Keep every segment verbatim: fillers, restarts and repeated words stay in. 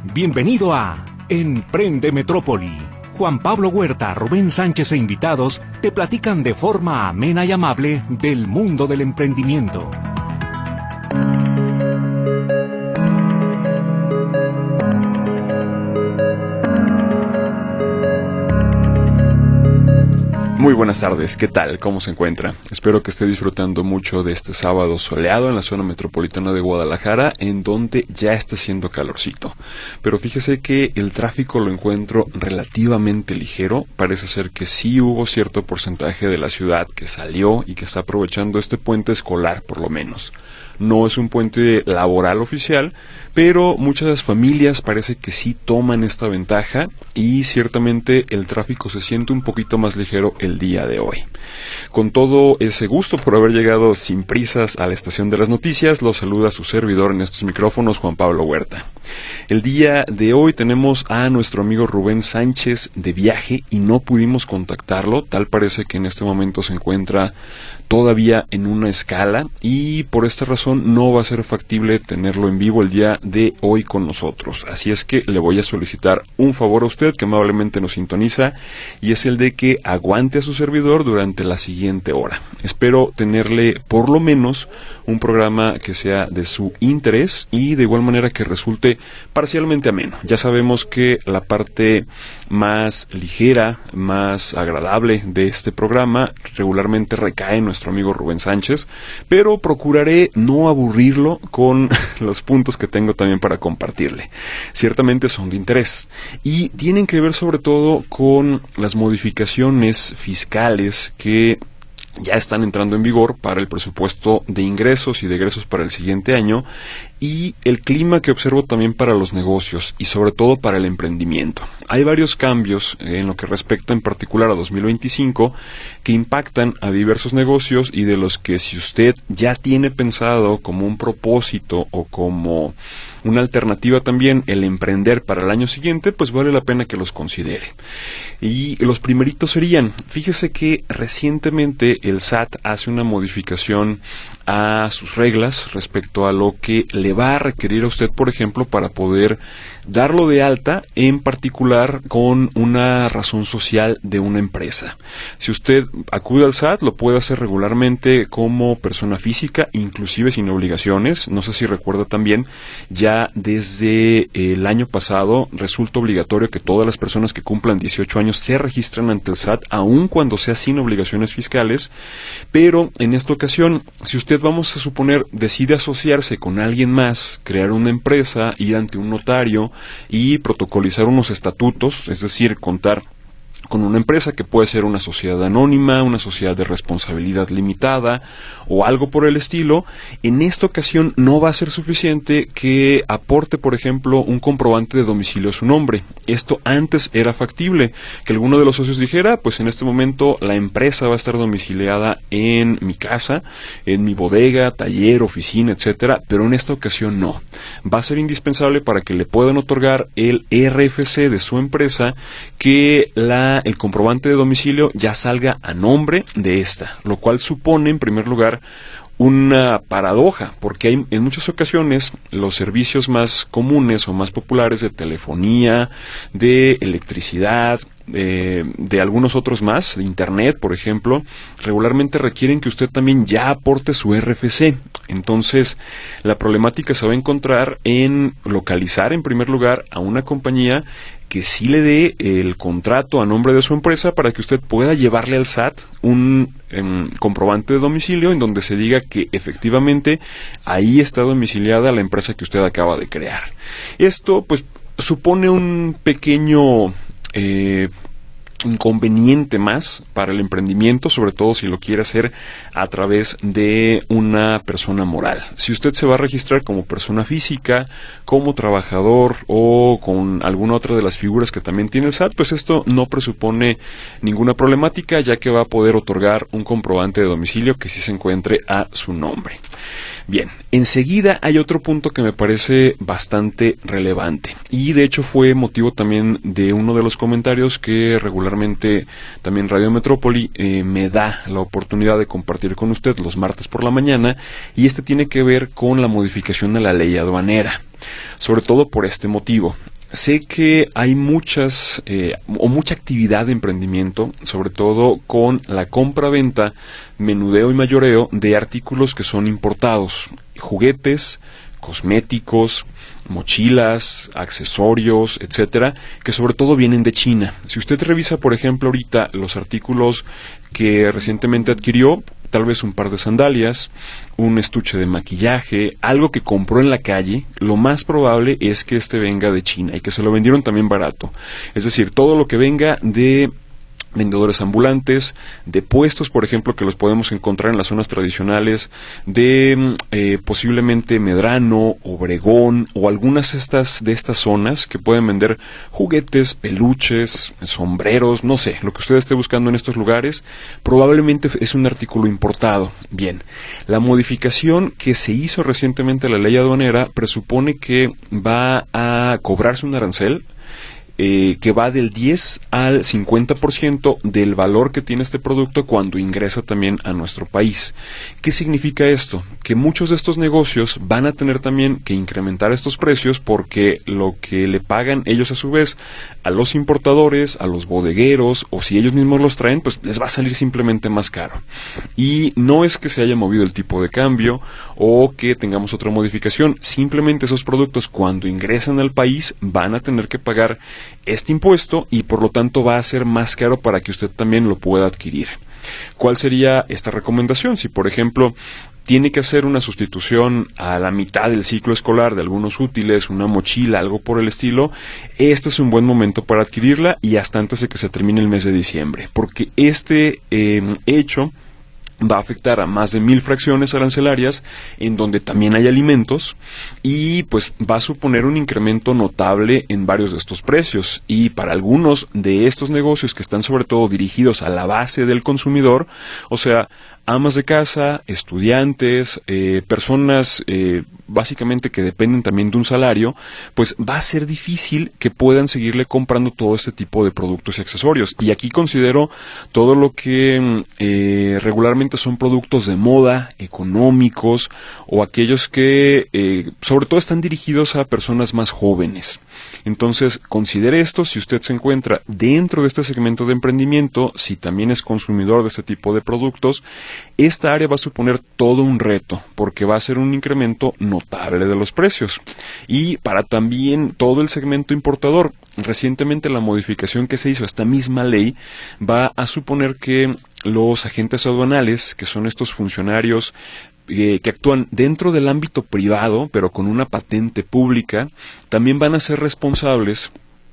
Bienvenido a Emprende Metrópoli. Juan Pablo Huerta, Rubén Sánchez e invitados te platican de forma amena y amable del mundo del emprendimiento. Muy buenas tardes, ¿qué tal? ¿Cómo se encuentra? Espero que esté disfrutando mucho de este sábado soleado en la zona metropolitana de Guadalajara, en donde ya está haciendo calorcito. Pero fíjese que el tráfico lo encuentro relativamente ligero. Parece ser que sí hubo cierto porcentaje de la ciudad que salió y que está aprovechando este puente escolar, por lo menos. No es un puente laboral oficial, pero muchas familias parece que sí toman esta ventaja y ciertamente el tráfico se siente un poquito más ligero el día de hoy. Con todo ese gusto por haber llegado sin prisas a la estación de las noticias, los saluda su servidor en estos micrófonos, Juan Pablo Huerta. El día de hoy tenemos a nuestro amigo Rubén Sánchez de viaje y no pudimos contactarlo. Tal parece que en este momento se encuentra todavía en una escala y por esta razón no va a ser factible tenerlo en vivo el día de hoy con nosotros. Así es que le voy a solicitar un favor a usted que amablemente nos sintoniza y es el de que aguante a su servidor durante la siguiente hora. Espero tenerle por lo menos un programa que sea de su interés y de igual manera que resulte parcialmente ameno. Ya sabemos que la parte más ligera, más agradable de este programa regularmente recae en nuestro amigo Rubén Sánchez, pero procuraré no aburrirlo con los puntos que tengo también para compartirle. Ciertamente son de interés y tienen que ver sobre todo con las modificaciones fiscales que ya están entrando en vigor para el presupuesto de ingresos y de egresos para el siguiente año y el clima que observo también para los negocios y sobre todo para el emprendimiento. Hay varios cambios en lo que respecta en particular a dos mil veinticinco que impactan a diversos negocios y de los que si usted ya tiene pensado como un propósito o como una alternativa también el emprender para el año siguiente, pues vale la pena que los considere. Y los primeritos serían, fíjese que recientemente el S A T hace una modificación a sus reglas respecto a lo que le va a requerir a usted, por ejemplo, para poder darlo de alta, en particular con una razón social de una empresa. Si usted acude al S A T, lo puede hacer regularmente como persona física, inclusive sin obligaciones. No sé si recuerda también, ya desde el año pasado resulta obligatorio que todas las personas que cumplan dieciocho años se registren ante el S A T, aun cuando sea sin obligaciones fiscales. Pero en esta ocasión, si usted, vamos a suponer, decide asociarse con alguien más, crear una empresa, ir ante un notario y protocolizar unos estatutos, es decir, contar con una empresa que puede ser una sociedad anónima, una sociedad de responsabilidad limitada o algo por el estilo, en esta ocasión no va a ser suficiente que aporte, por ejemplo, un comprobante de domicilio a su nombre. Esto antes era factible, que alguno de los socios dijera, pues en este momento la empresa va a estar domiciliada en mi casa, en mi bodega, taller, oficina, etcétera, pero en esta ocasión no. Va a ser indispensable para que le puedan otorgar el R F C de su empresa que la el comprobante de domicilio ya salga a nombre de esta, lo cual supone en primer lugar una paradoja, porque hay en muchas ocasiones los servicios más comunes o más populares de telefonía, de electricidad, de, de algunos otros más, de internet, por ejemplo, regularmente requieren que usted también ya aporte su R F C. Entonces, la problemática se va a encontrar en localizar en primer lugar a una compañía que sí le dé el contrato a nombre de su empresa para que usted pueda llevarle al S A T un um, comprobante de domicilio en donde se diga que efectivamente ahí está domiciliada la empresa que usted acaba de crear. Esto pues supone un pequeño eh, inconveniente más para el emprendimiento, sobre todo si lo quiere hacer a través de una persona moral. Si usted se va a registrar como persona física, como trabajador o con alguna otra de las figuras que también tiene el S A T, pues esto no presupone ninguna problemática, ya que va a poder otorgar un comprobante de domicilio que sí se encuentre a su nombre. Bien, enseguida hay otro punto que me parece bastante relevante y de hecho fue motivo también de uno de los comentarios que regularmente también Radio Metrópoli eh, me da la oportunidad de compartir con usted los martes por la mañana, y este tiene que ver con la modificación de la ley aduanera. Sobre todo por este motivo. sé que hay muchas eh, o mucha actividad de emprendimiento, sobre todo con la compra-venta, menudeo y mayoreo de artículos que son importados, juguetes, cosméticos, mochilas, accesorios, etcétera, que sobre todo vienen de China. Si usted revisa, por ejemplo, ahorita los artículos que recientemente adquirió, tal vez un par de sandalias, un estuche de maquillaje, algo que compró en la calle, lo más probable es que este venga de China y que se lo vendieron también barato. Es decir, todo lo que venga de vendedores ambulantes, de puestos, por ejemplo, que los podemos encontrar en las zonas tradicionales, de eh, posiblemente Medrano, Obregón, o algunas estas, de estas zonas que pueden vender juguetes, peluches, sombreros, no sé, lo que usted esté buscando en estos lugares, probablemente es un artículo importado. Bien, la modificación que se hizo recientemente a la ley aduanera presupone que va a cobrarse un arancel Eh, que va del diez al cincuenta por ciento del valor que tiene este producto cuando ingresa también a nuestro país. ¿Qué significa esto? Que muchos de estos negocios van a tener también que incrementar estos precios porque lo que le pagan ellos a su vez a los importadores, a los bodegueros, o si ellos mismos los traen, pues les va a salir simplemente más caro. Y no es que se haya movido el tipo de cambio o que tengamos otra modificación, simplemente esos productos cuando ingresan al país van a tener que pagar este impuesto y por lo tanto va a ser más caro para que usted también lo pueda adquirir. ¿Cuál sería esta recomendación? Si, por ejemplo, tiene que hacer una sustitución a la mitad del ciclo escolar de algunos útiles, una mochila, algo por el estilo, este es un buen momento para adquirirla y hasta antes de que se termine el mes de diciembre, porque este eh, hecho va a afectar a más de mil fracciones arancelarias en donde también hay alimentos y pues va a suponer un incremento notable en varios de estos precios y para algunos de estos negocios que están sobre todo dirigidos a la base del consumidor, o sea, amas de casa, estudiantes, eh, personas eh, básicamente que dependen también de un salario, pues va a ser difícil que puedan seguirle comprando todo este tipo de productos y accesorios. Y aquí considero todo lo que eh, regularmente son productos de moda, económicos, o aquellos que eh, sobre todo están dirigidos a personas más jóvenes. Entonces, considere esto si usted se encuentra dentro de este segmento de emprendimiento, si también es consumidor de este tipo de productos. Esta área va a suponer todo un reto, porque va a ser un incremento notable de los precios. Y para también todo el segmento importador, recientemente la modificación que se hizo a esta misma ley va a suponer que los agentes aduanales, que son estos funcionarios Eh, que actúan dentro del ámbito privado, pero con una patente pública, también van a ser responsables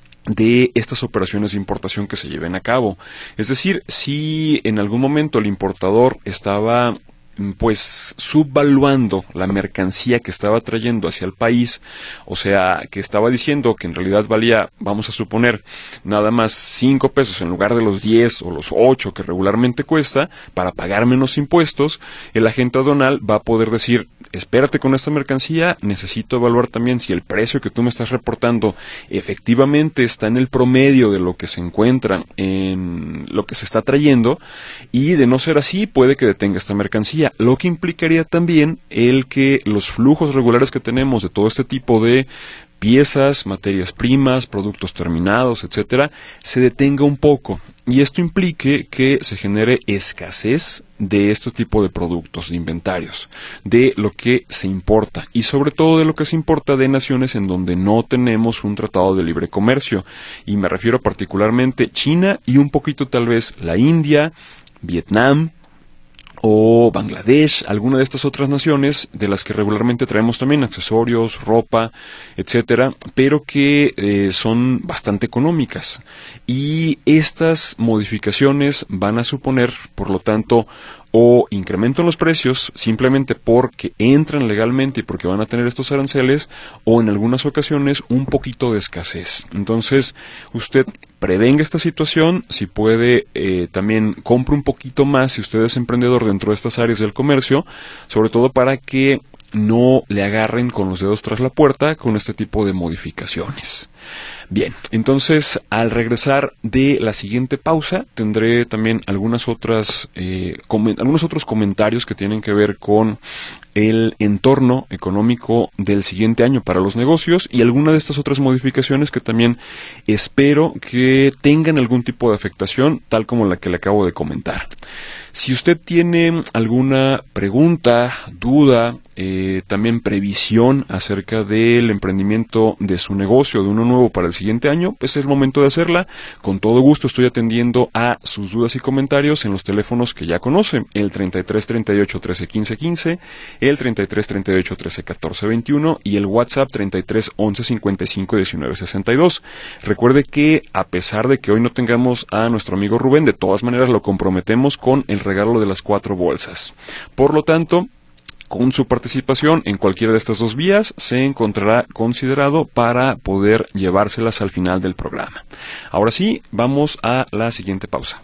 de estas operaciones de importación que se lleven a cabo. Es decir, si en algún momento el importador estaba pues subvaluando la mercancía que estaba trayendo hacia el país, o sea, que estaba diciendo que en realidad valía, vamos a suponer, nada más cinco pesos en lugar de los diez o los ocho que regularmente cuesta, para pagar menos impuestos, el agente aduanal va a poder decir, espérate con esta mercancía, necesito evaluar también si el precio que tú me estás reportando efectivamente está en el promedio de lo que se encuentra en lo que se está trayendo, y de no ser así, puede que detenga esta mercancía. Lo que implicaría también el que los flujos regulares que tenemos de todo este tipo de piezas, materias primas, productos terminados, etcétera, se detenga un poco. Y esto implique que se genere escasez de este tipo de productos, de inventarios, de lo que se importa y sobre todo de lo que se importa de naciones en donde no tenemos un tratado de libre comercio. Y me refiero particularmente China y un poquito tal vez la India, Vietnam o Bangladesh, alguna de estas otras naciones de las que regularmente traemos también accesorios, ropa, etcétera, pero que eh, son bastante económicas. Y estas modificaciones van a suponer, por lo tanto, o incremento en los precios simplemente porque entran legalmente y porque van a tener estos aranceles, o en algunas ocasiones un poquito de escasez. Entonces, usted prevenga esta situación, si puede eh, también compre un poquito más si usted es emprendedor dentro de estas áreas del comercio, sobre todo para que no le agarren con los dedos tras la puerta con este tipo de modificaciones. Bien, entonces al regresar de la siguiente pausa tendré también algunas otras, eh, com- algunos otros comentarios que tienen que ver con el entorno económico del siguiente año para los negocios y alguna de estas otras modificaciones que también espero que tengan algún tipo de afectación, tal como la que le acabo de comentar. Si usted tiene alguna pregunta, duda, eh, también previsión acerca del emprendimiento de su negocio, de uno nuevo para el siguiente año, pues es el momento de hacerla. Con todo gusto estoy atendiendo a sus dudas y comentarios en los teléfonos que ya conoce, el treinta y tres, treinta y ocho, trece, quince, quince, el treinta y tres, treinta y ocho, trece, catorce, veintiuno y el WhatsApp treinta y tres, once, cincuenta y cinco, diecinueve, sesenta y dos. Recuerde que a pesar de que hoy no tengamos a nuestro amigo Rubén, de todas maneras lo comprometemos con el regalo de las cuatro bolsas. Por lo tanto, con su participación en cualquiera de estas dos vías se encontrará considerado para poder llevárselas al final del programa. Ahora sí, vamos a la siguiente pausa.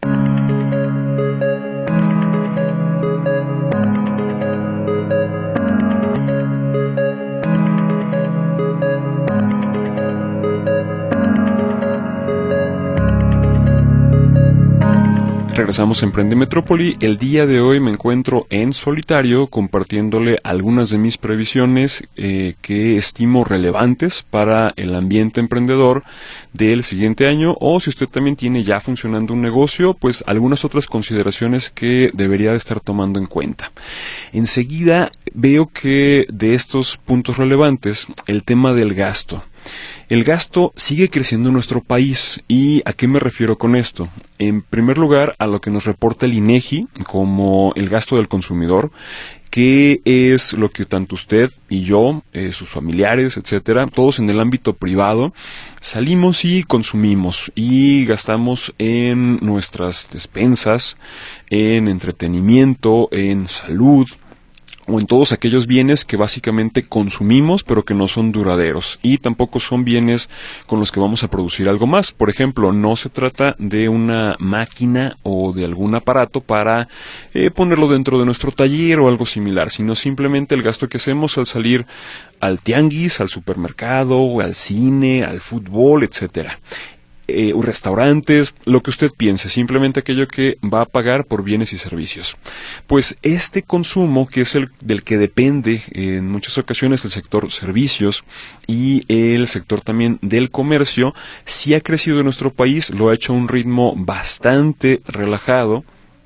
Regresamos a Emprende Metrópoli. El día de hoy me encuentro en solitario compartiéndole algunas de mis previsiones eh, que estimo relevantes para el ambiente emprendedor del siguiente año, o si usted también tiene ya funcionando un negocio, pues algunas otras consideraciones que debería de estar tomando en cuenta. Enseguida veo que de estos puntos relevantes, el tema del gasto. El gasto sigue creciendo en nuestro país. ¿Y a qué me refiero con esto? En primer lugar, a lo que nos reporta el INEGI como el gasto del consumidor, que es lo que tanto usted y yo, eh, sus familiares, etcétera, todos en el ámbito privado, salimos y consumimos y gastamos en nuestras despensas, en entretenimiento, en salud, o en todos aquellos bienes que básicamente consumimos pero que no son duraderos y tampoco son bienes con los que vamos a producir algo más. Por ejemplo, no se trata de una máquina o de algún aparato para eh, ponerlo dentro de nuestro taller o algo similar, sino simplemente el gasto que hacemos al salir al tianguis, al supermercado, al cine, al fútbol, etcétera. Eh, restaurantes, lo que usted piense, simplemente aquello que va a pagar por bienes y servicios. Pues este consumo, que es el del que depende eh, en muchas ocasiones el sector servicios y el sector también del comercio, sí ha crecido en nuestro país, lo ha hecho a un ritmo bastante relajado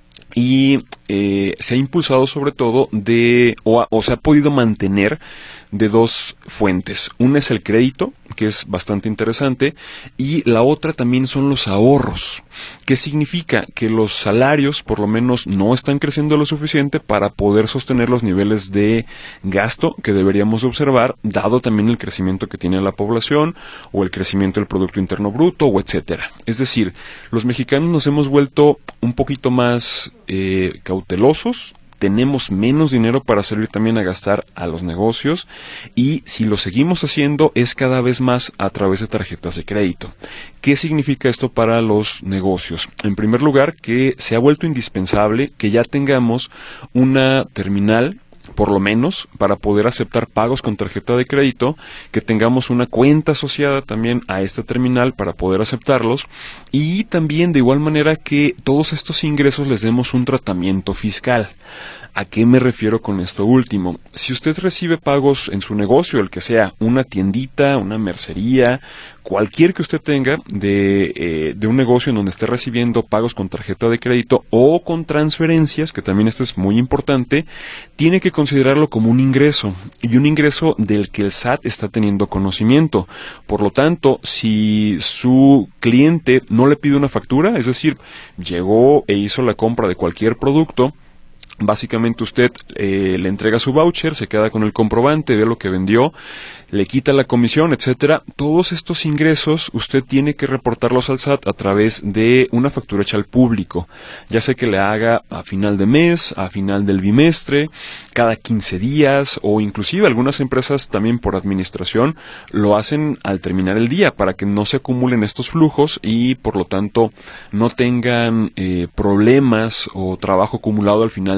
y eh, se ha impulsado sobre todo de, o, o se ha podido mantener de dos fuentes. Una es el crédito, que es bastante interesante, y la otra también son los ahorros. ¿Qué significa? Que los salarios por lo menos no están creciendo lo suficiente para poder sostener los niveles de gasto que deberíamos observar, dado también el crecimiento que tiene la población o el crecimiento del Producto Interno Bruto, o etcétera. Es decir, los mexicanos nos hemos vuelto un poquito más eh, cautelosos, tenemos menos dinero para salir también a gastar a los negocios y si lo seguimos haciendo es cada vez más a través de tarjetas de crédito. ¿Qué significa esto para los negocios? En primer lugar, que se ha vuelto indispensable que ya tengamos una terminal, por lo menos, para poder aceptar pagos con tarjeta de crédito, que tengamos una cuenta asociada también a esta terminal para poder aceptarlos, y también de igual manera que todos estos ingresos les demos un tratamiento fiscal. ¿A qué me refiero con esto último? Si usted recibe pagos en su negocio, el que sea, una tiendita, una mercería, cualquier que usted tenga de, eh, de un negocio en donde esté recibiendo pagos con tarjeta de crédito o con transferencias, que también esto es muy importante, tiene que considerarlo como un ingreso, y un ingreso del que el S A T está teniendo conocimiento. Por lo tanto, si su cliente no le pide una factura, es decir, llegó e hizo la compra de cualquier producto, básicamente usted eh, le entrega su voucher, se queda con el comprobante, ve lo que vendió, le quita la comisión, etcétera. Todos estos ingresos usted tiene que reportarlos al S A T a través de una factura hecha al público, ya sea que le haga a final de mes, a final del bimestre, cada quince días, o inclusive algunas empresas también por administración lo hacen al terminar el día para que no se acumulen estos flujos y por lo tanto no tengan eh, problemas o trabajo acumulado al final del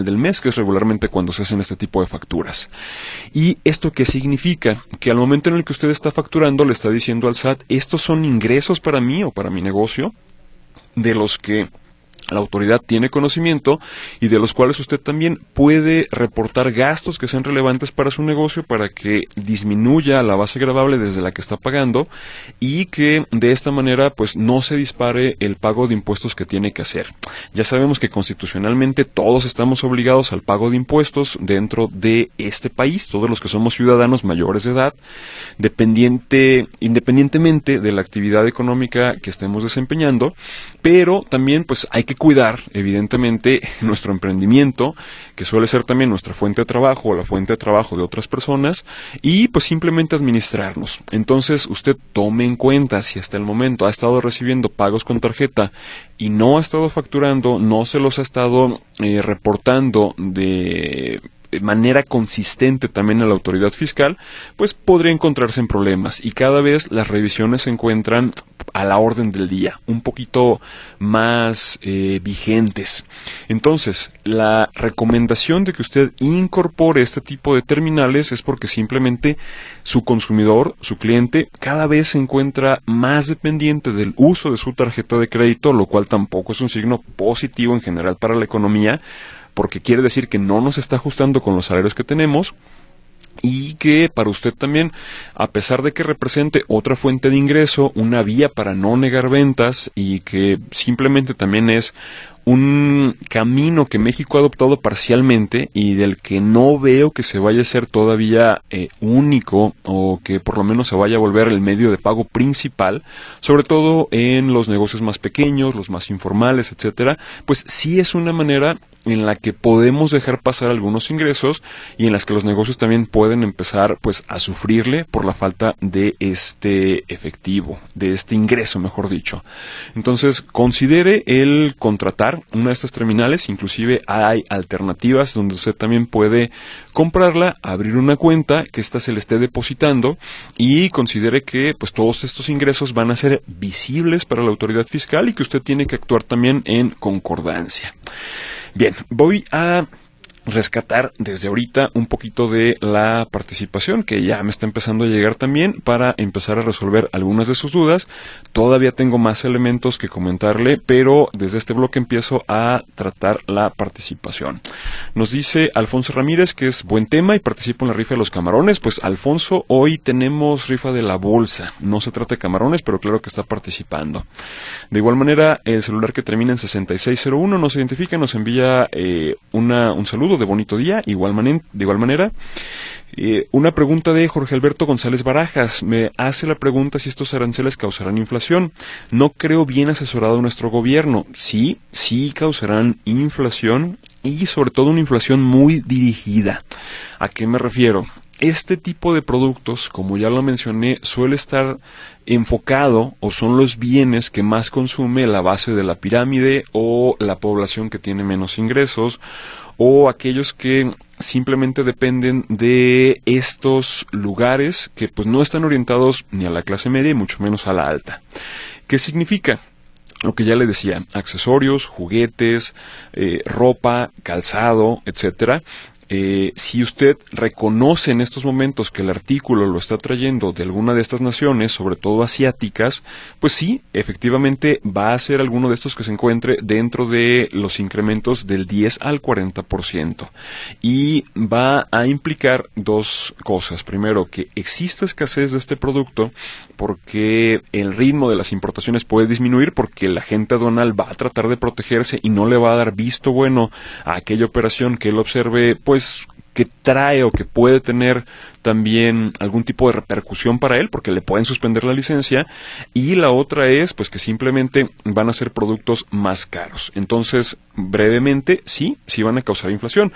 del mes, que es regularmente cuando se hacen este tipo de facturas. ¿Y esto qué significa? Que al momento en el que usted está facturando, le está diciendo al S A T, estos son ingresos para mí o para mi negocio, de los que la autoridad tiene conocimiento y de los cuales usted también puede reportar gastos que sean relevantes para su negocio para que disminuya la base gravable desde la que está pagando y que de esta manera pues no se dispare el pago de impuestos que tiene que hacer. Ya sabemos que constitucionalmente todos estamos obligados al pago de impuestos dentro de este país, todos los que somos ciudadanos mayores de edad, dependiente, independientemente de la actividad económica que estemos desempeñando, pero también pues hay que cuidar, evidentemente, nuestro emprendimiento, que suele ser también nuestra fuente de trabajo o la fuente de trabajo de otras personas, y pues simplemente administrarnos. Entonces, usted tome en cuenta si hasta el momento ha estado recibiendo pagos con tarjeta y no ha estado facturando, no se los ha estado eh, reportando de manera consistente también a la autoridad fiscal, pues podría encontrarse en problemas y cada vez las revisiones se encuentran a la orden del día, un poquito más eh, vigentes. Entonces, la recomendación de que usted incorpore este tipo de terminales es porque simplemente su consumidor, su cliente, cada vez se encuentra más dependiente del uso de su tarjeta de crédito, lo cual tampoco es un signo positivo en general para la economía, porque quiere decir que no nos está ajustando con los salarios que tenemos y que para usted también, a pesar de que represente otra fuente de ingreso, una vía para no negar ventas y que simplemente también es un camino que México ha adoptado parcialmente y del que no veo que se vaya a ser todavía eh, único o que por lo menos se vaya a volver el medio de pago principal, sobre todo en los negocios más pequeños, los más informales, etcétera, pues sí es una manera en la que podemos dejar pasar algunos ingresos y en las que los negocios también pueden empezar pues a sufrirle por la falta de este efectivo, de este ingreso, mejor dicho. Entonces, considere el contratar una de estas terminales, inclusive hay alternativas donde usted también puede comprarla, abrir una cuenta, que ésta se le esté depositando y considere que pues todos estos ingresos van a ser visibles para la autoridad fiscal y que usted tiene que actuar también en concordancia. Bien, voy a rescatar desde ahorita un poquito de la participación que ya me está empezando a llegar también para empezar a resolver algunas de sus dudas. Todavía tengo más elementos que comentarle, pero desde este bloque empiezo a tratar la participación. Nos dice Alfonso Ramírez que es buen tema y participo en la rifa de los camarones. Pues Alfonso, hoy tenemos rifa de la bolsa. No se trata de camarones, pero claro que está participando. De igual manera, el celular que termina en sesenta y seis cero uno nos identifica, nos envía eh, una, un saludo de bonito día, igual man- de igual manera. Eh, una pregunta de Jorge Alberto González Barajas. Me hace la pregunta si estos aranceles causarán inflación. No creo bien asesorado nuestro gobierno. Sí, sí causarán inflación y sobre todo una inflación muy dirigida. ¿A qué me refiero? Este tipo de productos, como ya lo mencioné, suele estar enfocado o son los bienes que más consume la base de la pirámide o la población que tiene menos ingresos o aquellos que simplemente dependen de estos lugares que pues no están orientados ni a la clase media y mucho menos a la alta. ¿Qué significa? Lo que ya le decía, accesorios, juguetes, eh, ropa, calzado, etcétera. Eh, si usted reconoce en estos momentos que el artículo lo está trayendo de alguna de estas naciones, sobre todo asiáticas, pues sí, efectivamente va a ser alguno de estos que se encuentre dentro de los incrementos del diez al cuarenta por ciento. Y va a implicar dos cosas. Primero, que exista escasez de este producto porque el ritmo de las importaciones puede disminuir porque la gente aduanal va a tratar de protegerse y no le va a dar visto bueno a aquella operación que él observe, pues que trae o que puede tener también algún tipo de repercusión para él porque le pueden suspender la licencia, y la otra es pues que simplemente van a ser productos más caros. Entonces, brevemente, sí, sí van a causar inflación.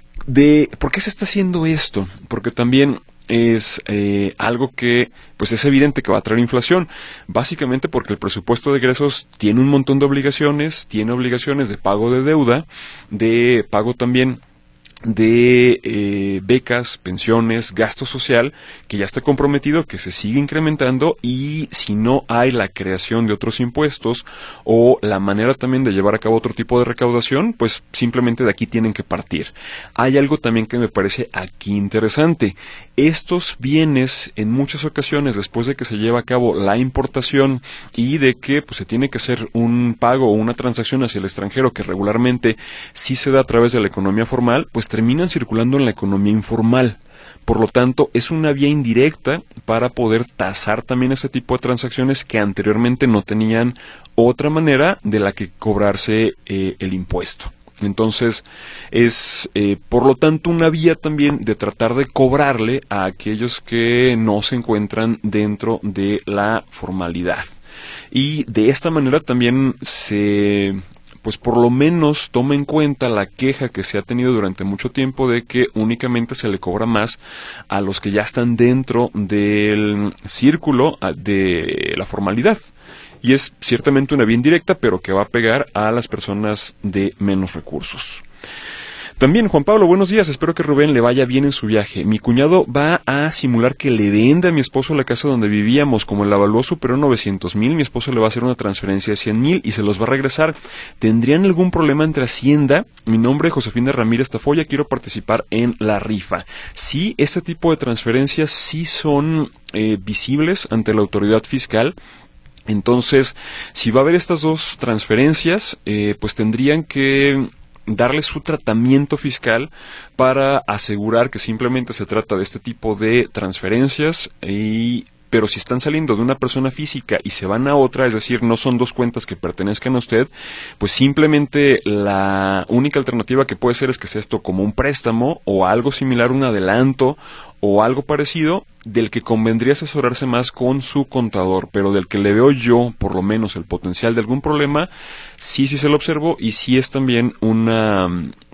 De, ¿por qué se está haciendo esto? Porque también es eh, algo que pues es evidente que va a traer inflación, básicamente porque el presupuesto de egresos tiene un montón de obligaciones, tiene obligaciones de pago de deuda, de pago también de eh, becas, pensiones, gasto social, que ya está comprometido, que se sigue incrementando, y si no hay la creación de otros impuestos o la manera también de llevar a cabo otro tipo de recaudación, pues simplemente de aquí tienen que partir. Hay algo también que me parece aquí interesante. Estos bienes, en muchas ocasiones, después de que se lleva a cabo la importación y de que pues se tiene que hacer un pago o una transacción hacia el extranjero, que regularmente sí se da a través de la economía formal, pues terminan circulando en la economía informal. Por lo tanto, es una vía indirecta para poder tasar también este tipo de transacciones que anteriormente no tenían otra manera de la que cobrarse eh, el impuesto. Entonces, es eh, por lo tanto una vía también de tratar de cobrarle a aquellos que no se encuentran dentro de la formalidad. Y de esta manera también se... pues por lo menos toma en cuenta la queja que se ha tenido durante mucho tiempo de que únicamente se le cobra más a los que ya están dentro del círculo de la formalidad. Y es ciertamente una vía indirecta, pero que va a pegar a las personas de menos recursos. También, Juan Pablo, buenos días. Espero que Rubén le vaya bien en su viaje. Mi cuñado va a simular que le vende a mi esposo la casa donde vivíamos. Como la evaluó superó novecientos mil, mi esposo le va a hacer una transferencia de cien mil y se los va a regresar. ¿Tendrían algún problema entre Hacienda? Mi nombre es Josefina Ramírez Tafoya, quiero participar en la rifa. Sí, este tipo de transferencias sí son eh, visibles ante la autoridad fiscal. Entonces, si va a haber estas dos transferencias, eh, pues tendrían que darle su tratamiento fiscal para asegurar que simplemente se trata de este tipo de transferencias, y pero si están saliendo de una persona física y se van a otra, es decir, no son dos cuentas que pertenezcan a usted, pues simplemente la única alternativa que puede ser es que sea esto como un préstamo o algo similar, un adelanto o algo parecido, del que convendría asesorarse más con su contador, pero del que le veo yo, por lo menos, el potencial de algún problema, sí, sí se lo observo, y sí es también una...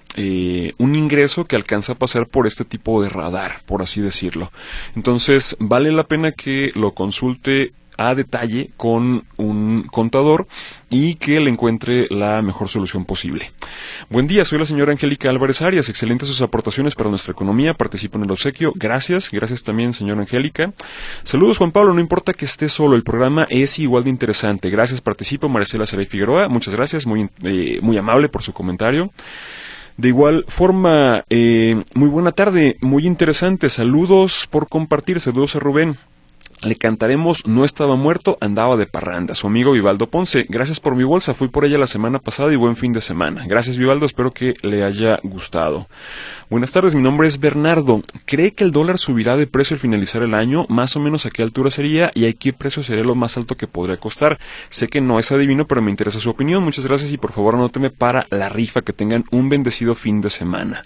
Eh, un ingreso que alcanza a pasar por este tipo de radar, por así decirlo. Entonces, vale la pena que lo consulte a detalle con un contador y que le encuentre la mejor solución posible. Buen día, soy la señora Angélica Álvarez Arias. Excelentes sus aportaciones para nuestra economía. Participo en el obsequio. Gracias, gracias también, señora Angélica. Saludos, Juan Pablo. No importa que esté solo, el programa es igual de interesante. Gracias, participo. Marcela Saray Figueroa, muchas gracias, muy, eh, muy amable por su comentario. De igual forma, eh, muy buena tarde, muy interesante. Saludos por compartir, saludos a Rubén. Le cantaremos No estaba muerto, andaba de parranda. Su amigo Vivaldo Ponce. Gracias por mi bolsa, fui por ella la semana pasada y buen fin de semana. Gracias, Vivaldo, espero que le haya gustado. Buenas tardes, mi nombre es Bernardo. ¿Cree que el dólar subirá de precio al finalizar el año? Más o menos a qué altura sería y a qué precio sería lo más alto que podría costar. Sé que no es adivino, pero me interesa su opinión. Muchas gracias y por favor anóteme para la rifa. Que tengan un bendecido fin de semana.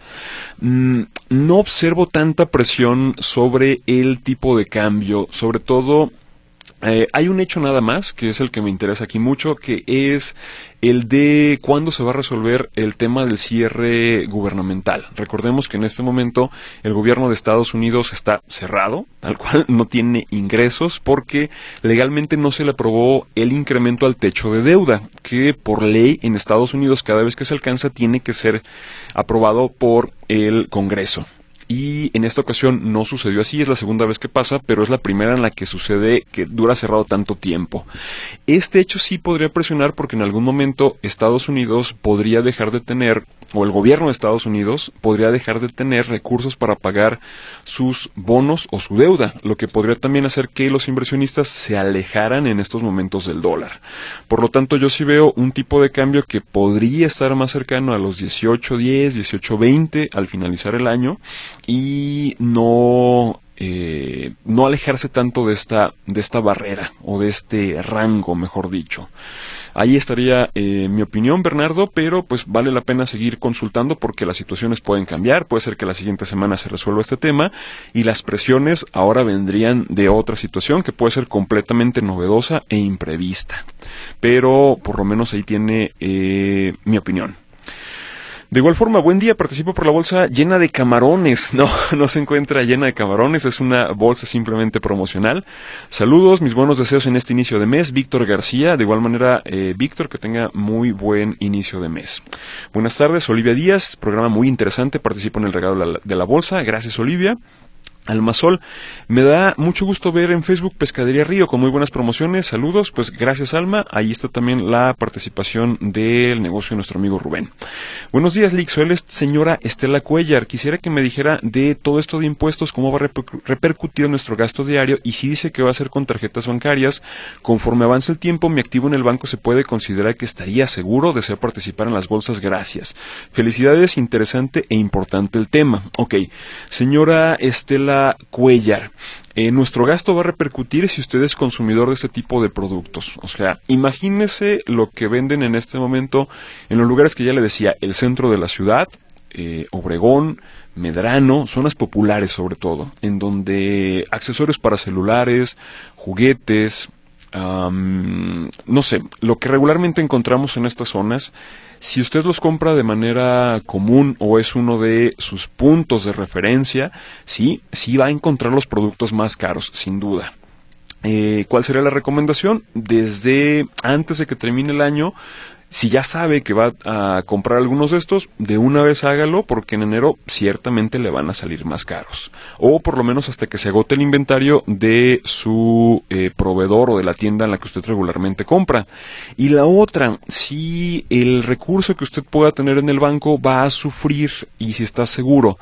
Mm, no observo tanta presión sobre el tipo de cambio, sobre todo eh, hay un hecho nada más, que es el que me interesa aquí mucho, que es el de cuándo se va a resolver el tema del cierre gubernamental. Recordemos que en este momento el gobierno de Estados Unidos está cerrado, tal cual, no tiene ingresos, porque legalmente no se le aprobó el incremento al techo de deuda, que por ley en Estados Unidos cada vez que se alcanza tiene que ser aprobado por el Congreso. Y en esta ocasión no sucedió así, es la segunda vez que pasa, pero es la primera en la que sucede que dura cerrado tanto tiempo. Este hecho sí podría presionar porque en algún momento Estados Unidos podría dejar de tener, o el gobierno de Estados Unidos podría dejar de tener recursos para pagar sus bonos o su deuda, lo que podría también hacer que los inversionistas se alejaran en estos momentos del dólar. Por lo tanto, yo sí veo un tipo de cambio que podría estar más cercano a los dieciocho diez, dieciocho veinte al finalizar el año, y no eh, no alejarse tanto de esta de esta barrera o de este rango, mejor dicho. Ahí estaría eh, mi opinión, Bernardo, pero pues vale la pena seguir consultando porque las situaciones pueden cambiar. Puede ser que la siguiente semana se resuelva este tema y las presiones ahora vendrían de otra situación que puede ser completamente novedosa e imprevista, pero por lo menos ahí tiene eh, mi opinión. De igual forma, buen día, participo por la bolsa llena de camarones. No, no se encuentra llena de camarones, es una bolsa simplemente promocional. Saludos, mis buenos deseos en este inicio de mes. Víctor García, de igual manera, eh, Víctor, que tenga muy buen inicio de mes. Buenas tardes, Olivia Díaz, programa muy interesante, participo en el regalo de la, de la bolsa. Gracias, Olivia. Almasol, me da mucho gusto ver en Facebook Pescadería Río con muy buenas promociones, saludos, pues gracias Alma, ahí está también la participación del negocio de nuestro amigo Rubén. Buenos días, Lick, soy la señora Estela Cuellar, quisiera que me dijera de todo esto de impuestos, cómo va a reper- repercutir en nuestro gasto diario y si dice que va a ser con tarjetas bancarias, conforme avance el tiempo, mi activo en el banco se puede considerar que estaría seguro, desea participar en las bolsas, gracias. Felicidades, interesante e importante el tema. Ok, señora Estela Cuellar, eh, nuestro gasto va a repercutir si usted es consumidor de este tipo de productos. O sea, imagínese lo que venden en este momento en los lugares que ya le decía, el centro de la ciudad, eh, Obregón, Medrano, zonas populares sobre todo, en donde accesorios para celulares, juguetes, um, no sé, lo que regularmente encontramos en estas zonas. Si usted los compra de manera común o es uno de sus puntos de referencia, sí, sí va a encontrar los productos más caros, sin duda. Eh, ¿Cuál sería la recomendación? Desde antes de que termine el año, si ya sabe que va a comprar algunos de estos, de una vez hágalo porque en enero ciertamente le van a salir más caros. O por lo menos hasta que se agote el inventario de su eh, proveedor o de la tienda en la que usted regularmente compra. Y la otra, si el recurso que usted pueda tener en el banco va a sufrir y si está seguro,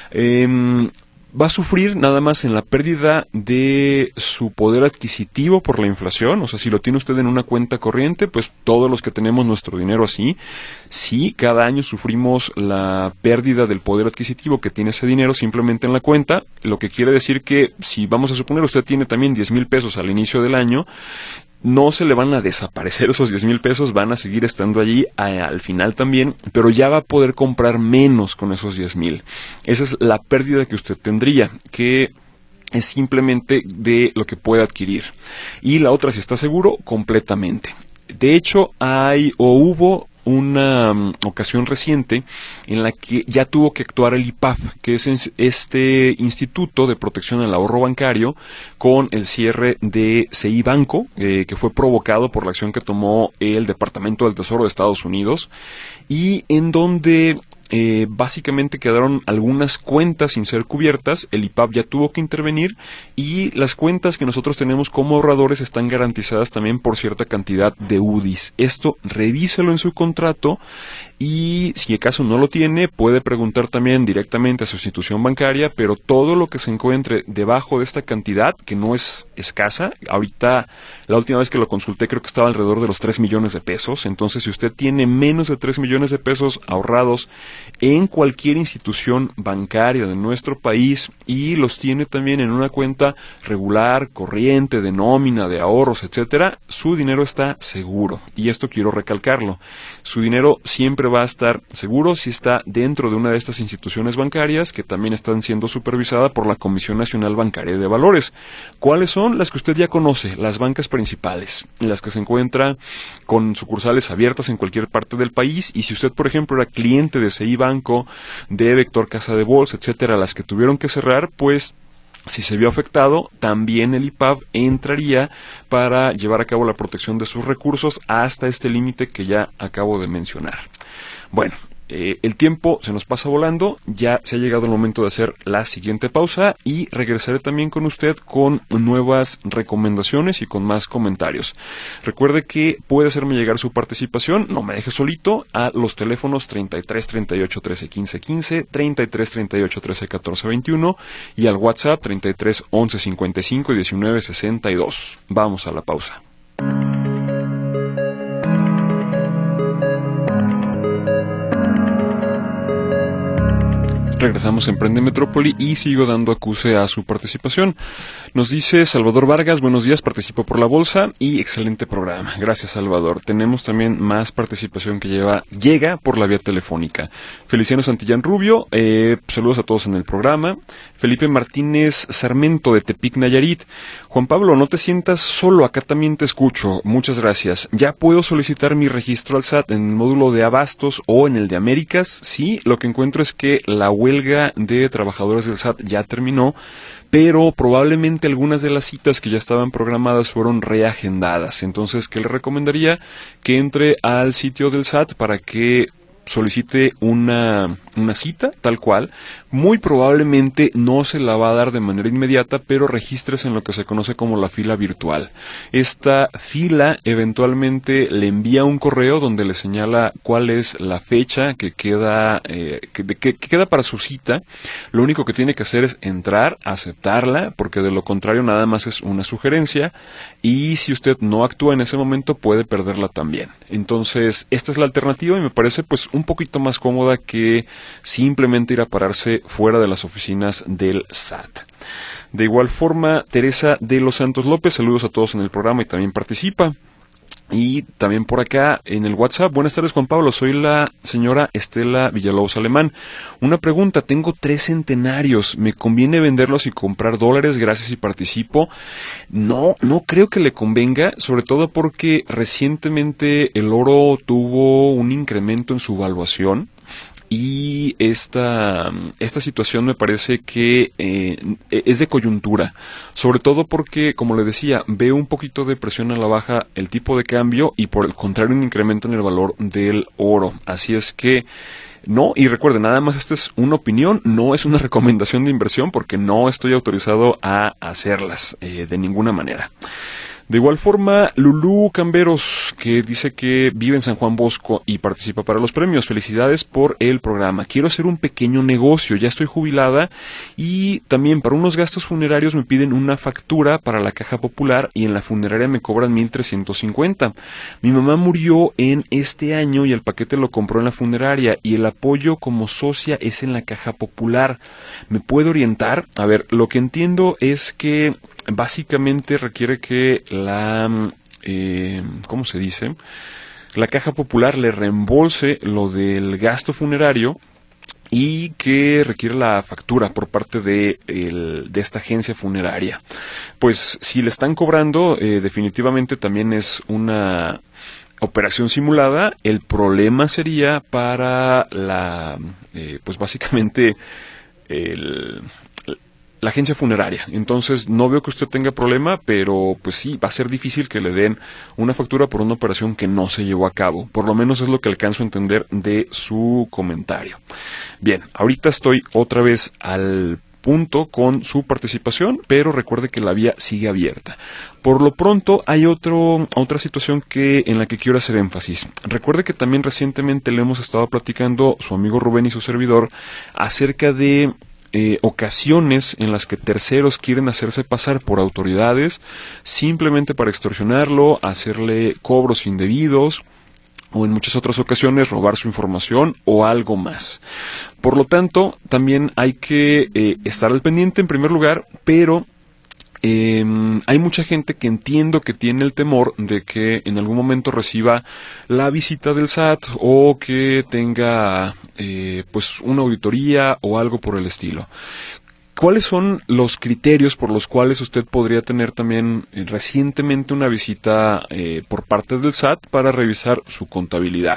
eh, va a sufrir nada más en la pérdida de su poder adquisitivo por la inflación. O sea, si lo tiene usted en una cuenta corriente, pues todos los que tenemos nuestro dinero así, sí, cada año sufrimos la pérdida del poder adquisitivo que tiene ese dinero simplemente en la cuenta, lo que quiere decir que si vamos a suponer usted tiene también diez mil pesos al inicio del año, no se le van a desaparecer esos diez mil pesos, van a seguir estando allí a, al final también, pero ya va a poder comprar menos con esos diez mil. Esa es la pérdida que usted tendría, que es simplemente de lo que puede adquirir. Y la otra, si está seguro, completamente. De hecho, hay o hubo una um, ocasión reciente en la que ya tuvo que actuar el I P A B, que es este Instituto de Protección al Ahorro Bancario, con el cierre de C I Banco, eh, que fue provocado por la acción que tomó el Departamento del Tesoro de Estados Unidos, y en donde Eh, básicamente quedaron algunas cuentas sin ser cubiertas, el I P A B ya tuvo que intervenir y las cuentas que nosotros tenemos como ahorradores están garantizadas también por cierta cantidad de U D Is. Esto revíselo en su contrato y si acaso no lo tiene, puede preguntar también directamente a su institución bancaria, pero todo lo que se encuentre debajo de esta cantidad, que no es escasa, ahorita la última vez que lo consulté creo que estaba alrededor de los tres millones de pesos, entonces si usted tiene menos de tres millones de pesos ahorrados en cualquier institución bancaria de nuestro país y los tiene también en una cuenta regular, corriente, de nómina, de ahorros, etcétera, su dinero está seguro. Y esto quiero recalcarlo. Su dinero siempre va a estar seguro si está dentro de una de estas instituciones bancarias que también están siendo supervisadas por la Comisión Nacional Bancaria de Valores. ¿Cuáles son? Las que usted ya conoce, las bancas principales, las que se encuentran con sucursales abiertas en cualquier parte del país. Y si usted, por ejemplo, era cliente de C I Banco, de Vector Casa de Bolsa, etcétera, las que tuvieron que cerrar, pues si se vio afectado, también el I P A B entraría para llevar a cabo la protección de sus recursos hasta este límite que ya acabo de mencionar. Bueno, eh, el tiempo se nos pasa volando, ya se ha llegado el momento de hacer la siguiente pausa y regresaré también con usted con nuevas recomendaciones y con más comentarios. Recuerde que puede hacerme llegar su participación, no me deje solito, a los teléfonos treinta y tres, treinta y ocho, trece, quince, quince, treinta y tres, treinta y ocho, trece, catorce, veintiuno y al WhatsApp treinta y tres, once, cincuenta y cinco, diecinueve, sesenta y dos. Vamos a la pausa. Regresamos en Emprende Metrópoli y sigo dando acuse a su participación. Nos dice Salvador Vargas, buenos días, participo por la bolsa y excelente programa. Gracias, Salvador. Tenemos también más participación que lleva, llega por la vía telefónica. Feliciano Santillán Rubio, eh, saludos a todos en el programa. Felipe Martínez Sarmento de Tepic, Nayarit. Juan Pablo, no te sientas solo, acá también te escucho. Muchas gracias. Ya puedo solicitar mi registro al S A T en el módulo de Abastos o en el de Américas. Sí, lo que encuentro es que la huelga de trabajadores del S A T ya terminó, pero probablemente algunas de las citas que ya estaban programadas fueron reagendadas. Entonces, ¿qué le recomendaría? Que entre al sitio del S A T para que solicite una, una cita, tal cual. Muy probablemente no se la va a dar de manera inmediata, pero regístrese en lo que se conoce como la fila virtual. Esta fila eventualmente le envía un correo donde le señala cuál es la fecha que queda, eh, que, que, que queda para su cita. Lo único que tiene que hacer es entrar, aceptarla, porque de lo contrario nada más es una sugerencia, y si usted no actúa en ese momento puede perderla también. Entonces, esta es la alternativa y me parece pues un poquito más cómoda que simplemente ir a pararse fuera de las oficinas del S A T. De igual forma, Teresa de los Santos López, saludos a todos en el programa y también participa. Y también por acá en el WhatsApp, buenas tardes Juan Pablo, soy la señora Estela Villalobos Alemán. Una pregunta, tengo tres centenarios, ¿me conviene venderlos y comprar dólares? Gracias y participo. No, no creo que le convenga, sobre todo porque recientemente el oro tuvo un incremento en su valuación. Y esta, esta situación me parece que eh, es de coyuntura, sobre todo porque, como le decía, veo un poquito de presión a la baja el tipo de cambio y por el contrario un incremento en el valor del oro. Así es que no, y recuerden, nada más esta es una opinión, no es una recomendación de inversión porque no estoy autorizado a hacerlas eh, de ninguna manera. De igual forma, Lulú Camberos, que dice que vive en San Juan Bosco y participa para los premios. Felicidades por el programa. Quiero hacer un pequeño negocio, ya estoy jubilada y también para unos gastos funerarios me piden una factura para la Caja Popular y en la funeraria me cobran mil trescientos cincuenta. Mi mamá murió en este año y el paquete lo compró en la funeraria y el apoyo como socia es en la Caja Popular. ¿Me puede orientar? A ver, lo que entiendo es que básicamente requiere que la, eh, ¿cómo se dice? La Caja Popular le reembolse lo del gasto funerario y que requiere la factura por parte de, el, de esta agencia funeraria. Pues si le están cobrando, eh, definitivamente también es una operación simulada. El problema sería para la, eh, pues básicamente el... la agencia funeraria. Entonces no veo que usted tenga problema, pero pues sí, va a ser difícil que le den una factura por una operación que no se llevó a cabo. Por lo menos es lo que alcanzo a entender de su comentario. Bien, ahorita estoy otra vez al punto con su participación, pero recuerde que la vía sigue abierta. Por lo pronto hay otro, otra situación que en la que quiero hacer énfasis. Recuerde que también recientemente le hemos estado platicando su amigo Rubén y su servidor acerca de Eh, ocasiones en las que terceros quieren hacerse pasar por autoridades simplemente para extorsionarlo, hacerle cobros indebidos o en muchas otras ocasiones robar su información o algo más. Por lo tanto, también hay que eh, estar al pendiente en primer lugar, pero Eh, hay mucha gente que entiendo que tiene el temor de que en algún momento reciba la visita del S A T o que tenga eh, pues una auditoría o algo por el estilo. ¿Cuáles son los criterios por los cuales usted podría tener también eh, recientemente una visita eh, por parte del S A T para revisar su contabilidad?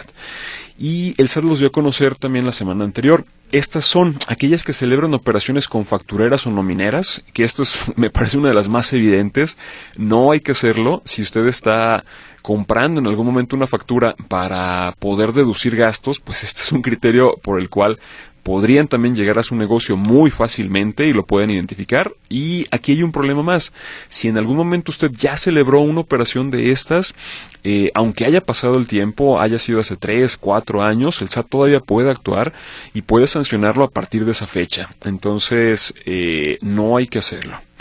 Y el S A T los dio a conocer también la semana anterior. Estas son aquellas que celebran operaciones con factureras o nomineras, que esto es, me parece una de las más evidentes. No hay que hacerlo. Si usted está comprando en algún momento una factura para poder deducir gastos, pues este es un criterio por el cual podrían también llegar a su negocio muy fácilmente y lo pueden identificar. Y aquí hay un problema más. Si en algún momento usted ya celebró una operación de estas, eh, aunque haya pasado el tiempo, haya sido hace tres, cuatro años, el S A T todavía puede actuar y puede sancionarlo a partir de esa fecha. Entonces, eh, no hay que hacerlo.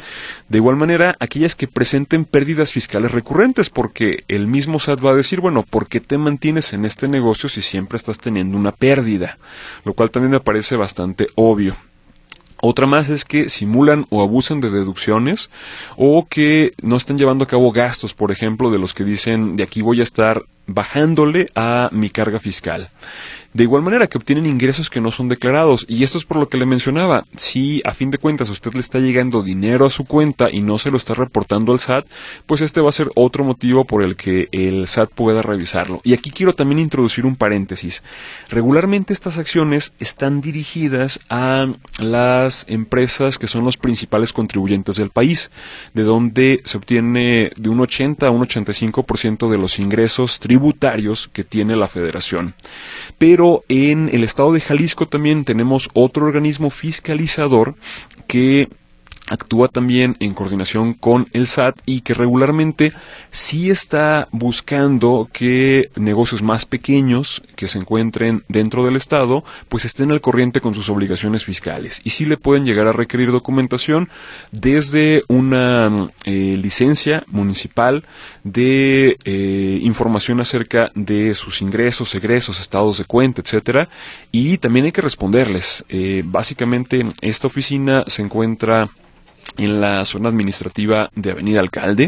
De igual manera, aquellas que presenten pérdidas fiscales recurrentes, porque el mismo S A T va a decir, bueno, ¿por qué te mantienes en este negocio si siempre estás teniendo una pérdida? Lo cual también me parece bastante obvio. Otra más es que simulan o abusan de deducciones o que no están llevando a cabo gastos, por ejemplo, de los que dicen de aquí voy a estar bajándole a mi carga fiscal. De igual manera que obtienen ingresos que no son declarados, y esto es por lo que le mencionaba, si a fin de cuentas a usted le está llegando dinero a su cuenta y no se lo está reportando al S A T, pues este va a ser otro motivo por el que el S A T pueda revisarlo. Y aquí quiero también introducir un paréntesis. Regularmente estas acciones están dirigidas a las empresas que son los principales contribuyentes del país, de donde se obtiene de un ochenta a un ochenta y cinco por ciento de los ingresos tributarios que tiene la federación. Pero en el estado de Jalisco también tenemos otro organismo fiscalizador que actúa también en coordinación con el S A T y que regularmente sí está buscando que negocios más pequeños que se encuentren dentro del estado pues estén al corriente con sus obligaciones fiscales, y sí le pueden llegar a requerir documentación desde una eh, licencia municipal de eh, información acerca de sus ingresos, egresos, estados de cuenta, etcétera, y también hay que responderles. Eh, básicamente esta oficina se encuentra en la zona administrativa de Avenida Alcalde,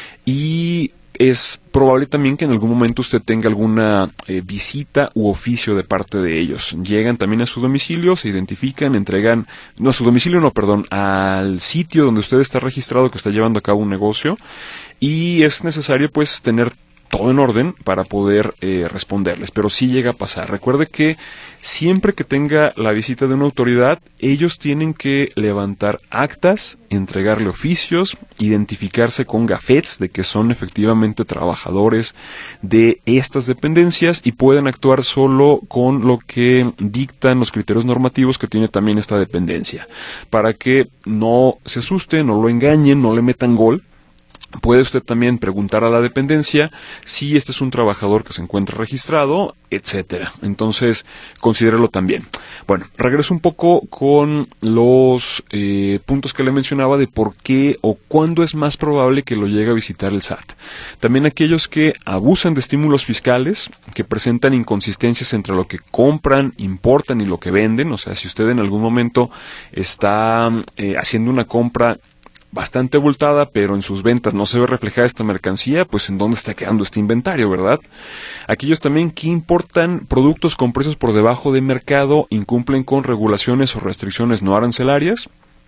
y es probable también que en algún momento usted tenga alguna eh, visita u oficio de parte de ellos. Llegan también a su domicilio, se identifican, entregan, no a su domicilio, no, perdón, al sitio donde usted está registrado que está llevando a cabo un negocio, y es necesario pues tener todo en orden para poder eh, responderles, pero sí llega a pasar. Recuerde que siempre que tenga la visita de una autoridad, ellos tienen que levantar actas, entregarle oficios, identificarse con gafetes de que son efectivamente trabajadores de estas dependencias y pueden actuar solo con lo que dictan los criterios normativos que tiene también esta dependencia, para que no se asuste, no lo engañen, no le metan gol. Puede usted también preguntar a la dependencia si este es un trabajador que se encuentra registrado, etcétera. Entonces, considérelo también. Bueno, regreso un poco con los eh, puntos que le mencionaba de por qué o cuándo es más probable que lo llegue a visitar el S A T. También aquellos que abusan de estímulos fiscales, que presentan inconsistencias entre lo que compran, importan y lo que venden. O sea, si usted en algún momento está eh, haciendo una compra bastante abultada, pero en sus ventas no se ve reflejada esta mercancía, pues ¿en dónde está quedando este inventario, verdad? Aquellos también que importan productos con precios por debajo de mercado, incumplen con regulaciones o restricciones no arancelarias,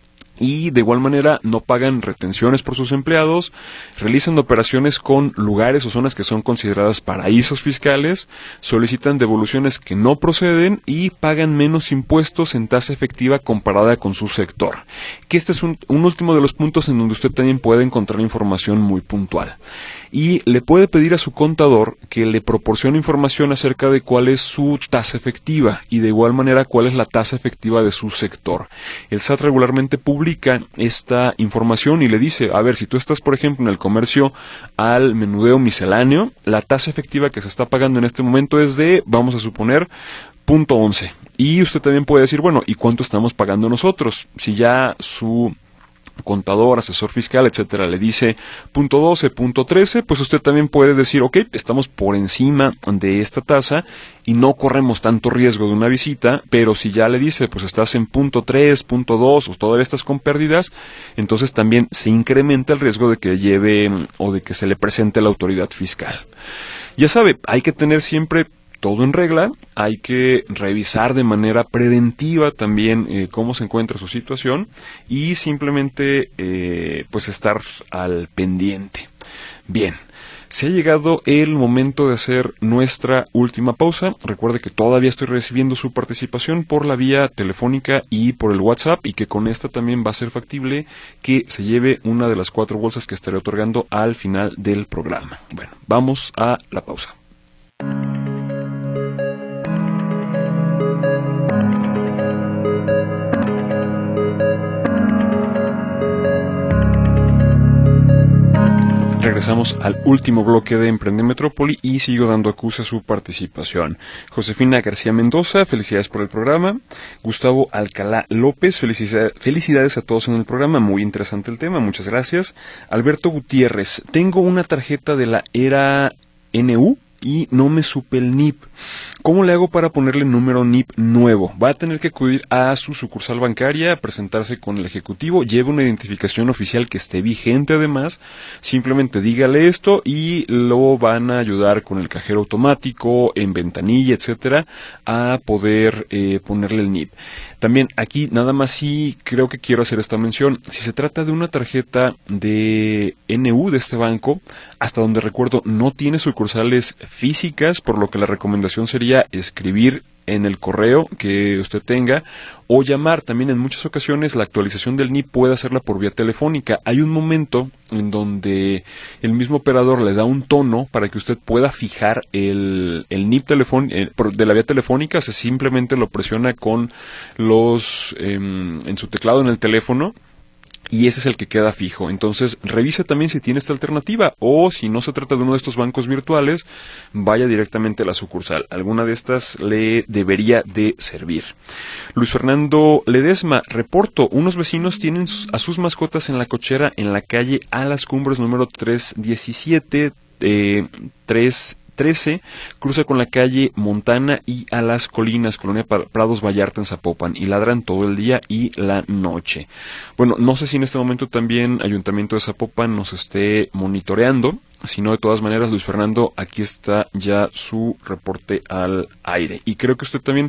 y de igual manera no pagan retenciones por sus empleados, realizan operaciones con lugares o zonas que son consideradas paraísos fiscales, solicitan devoluciones que no proceden y pagan menos impuestos en tasa efectiva comparada con su sector. Que este es un, un último de los puntos en donde usted también puede encontrar información muy puntual. Y le puede pedir a su contador que le proporcione información acerca de cuál es su tasa efectiva y de igual manera cuál es la tasa efectiva de su sector. El S A T regularmente publica esta información y le dice, a ver, si tú estás por ejemplo en el comercio al menudeo misceláneo, la tasa efectiva que se está pagando en este momento es de, vamos a suponer, punto once. Y usted también puede decir, bueno, ¿y cuánto estamos pagando nosotros? Si ya su contador, asesor fiscal, etcétera, le dice punto doce, punto trece, pues usted también puede decir, ok, estamos por encima de esta tasa y no corremos tanto riesgo de una visita, pero si ya le dice, pues estás en punto tres, punto dos, o todas estas con pérdidas, entonces también se incrementa el riesgo de que lleve o de que se le presente la autoridad fiscal. Ya sabe, hay que tener siempre todo en regla, hay que revisar de manera preventiva también eh, cómo se encuentra su situación y simplemente eh, pues estar al pendiente. Bien, se ha llegado el momento de hacer nuestra última pausa. Recuerde que todavía estoy recibiendo su participación por la vía telefónica y por el WhatsApp y que con esta también va a ser factible que se lleve una de las cuatro bolsas que estaré otorgando al final del programa. Bueno, vamos a la pausa. regresamos al último bloque de Emprende Metrópoli y sigo dando acuse a su participación. Josefina García Mendoza, felicidades por el programa. Gustavo Alcalá López, felicidades, felicidades a todos en el programa, muy interesante el tema, muchas gracias. Alberto Gutiérrez, tengo una tarjeta de la era N U y no me supe el N I P. ¿Cómo le hago para ponerle número N I P nuevo? Va a tener que acudir a su sucursal bancaria, presentarse con el ejecutivo, lleve una identificación oficial que esté vigente además, simplemente dígale esto y lo van a ayudar con el cajero automático, en ventanilla, etcétera, a poder eh, ponerle el N I P. También aquí nada más sí creo que quiero hacer esta mención, si se trata de una tarjeta de N U de este banco, hasta donde recuerdo no tiene sucursales físicas, por lo que la recomendación sería escribir en el correo que usted tenga o llamar. También en muchas ocasiones la actualización del N I P puede hacerla por vía telefónica. Hay un momento en donde el mismo operador le da un tono para que usted pueda fijar el, el N I P telefón, eh, de la vía telefónica, se simplemente lo presiona con los eh, en su teclado en el teléfono y ese es el que queda fijo. Entonces revise también si tiene esta alternativa o si no se trata de uno de estos bancos virtuales, vaya directamente a la sucursal. Alguna de estas le debería de servir. Luis Fernando Ledesma, reporto, unos vecinos tienen a sus mascotas en la cochera en la calle A Las Cumbres número trescientos diecisiete, eh, tres trece, cruza con la calle Montana y a Las Colinas, Colonia Prados Vallarta en Zapopan, y ladran todo el día y la noche. Bueno, no sé si en este momento también Ayuntamiento de Zapopan nos esté monitoreando, si no, de todas maneras, Luis Fernando, aquí está ya su reporte al aire. Y creo que usted también